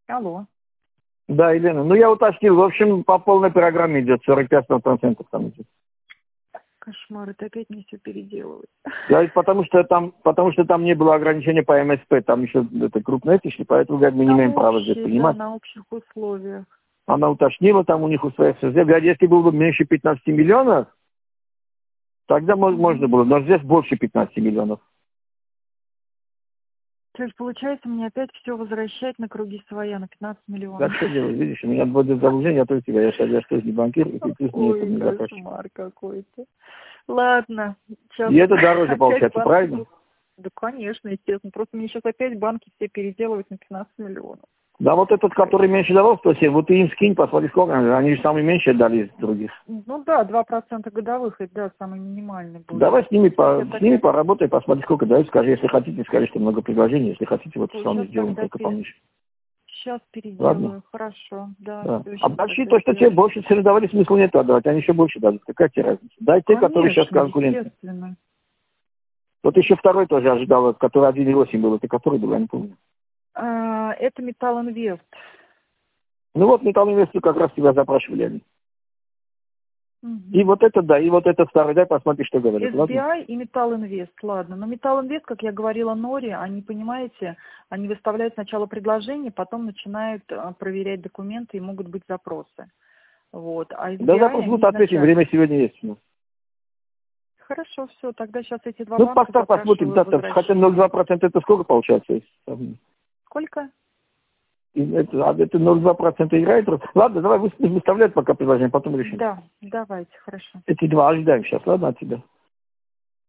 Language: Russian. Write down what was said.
Алло. Да, Елена. Ну, я уточнил. В общем, по полной программе идет. 45% там идет. Кошмар, это опять мне все переделывать. Да, потому что там не было ограничения по МСП. Там еще это крупные тысячи, поэтому, говорят, мы не имеем права здесь принимать. Да, на общих условиях. Она уточнила там у них у своих СЗ. Говорят, если было бы меньше 15 миллионов, тогда можно было. Но здесь больше 15 миллионов. То есть, получается, мне опять все возвращать на круги своя, на 15 Да миллионов. что делать, видишь, у меня будет заблуждение, а то у тебя, я что не банкир, и ты мне это не Ой, запросишь. кошмар какой-то. Ладно. Сейчас И это дороже опять получается, банки правильно? будут- Да, конечно, естественно. Просто мне сейчас опять банки все переделывать на 15 миллионов. Да, вот этот, который меньше давал 107, вот ты им скинь, посмотри, сколько, они же самые меньшие дали из других. Ну да, 2% годовых, это да, самый минимальный будет. Давай с ними, Сейчас опять- поработай, посмотри, сколько дают, скажи, если хотите, скажи, что много предложений, если хотите, вот Ой, с вами сейчас сделаем тогда только поменьше. Сейчас переделаю. Ладно? Хорошо, да. Да. всё, А щас большие, тогда то, что тебе сделаю. больше цены давали, смысла нет отдавать, они еще больше дадут. Какая тебе разница? Дай те, которые сейчас Конечно, конкуренты. естественно. Вот еще второй тоже ожидал, который 1,8 был, это который был, я не помню. Это Металл Инвест. Ну вот Металл Инвестор как раз тебя запрашивали они. И вот это, да, и вот это второй, дай посмотри, что говорят, ладно? SBI и Металл Инвест, ладно. Но Металл Инвест, как я говорила Норе, они, понимаете, они выставляют сначала предложение, потом начинают проверять документы и могут быть запросы. Вот. А SBI, Да, запрос будут ответить, время сегодня есть. Хорошо, все, тогда сейчас эти два Ну, банка поставь, посмотрим, да, хотя 0,2% это сколько получается? Сколько? Это 0,2% играет. Ладно, давай выставляй пока предложение, потом решим. Да, давайте, хорошо. Эти два ожидаем сейчас, ладно, от тебя?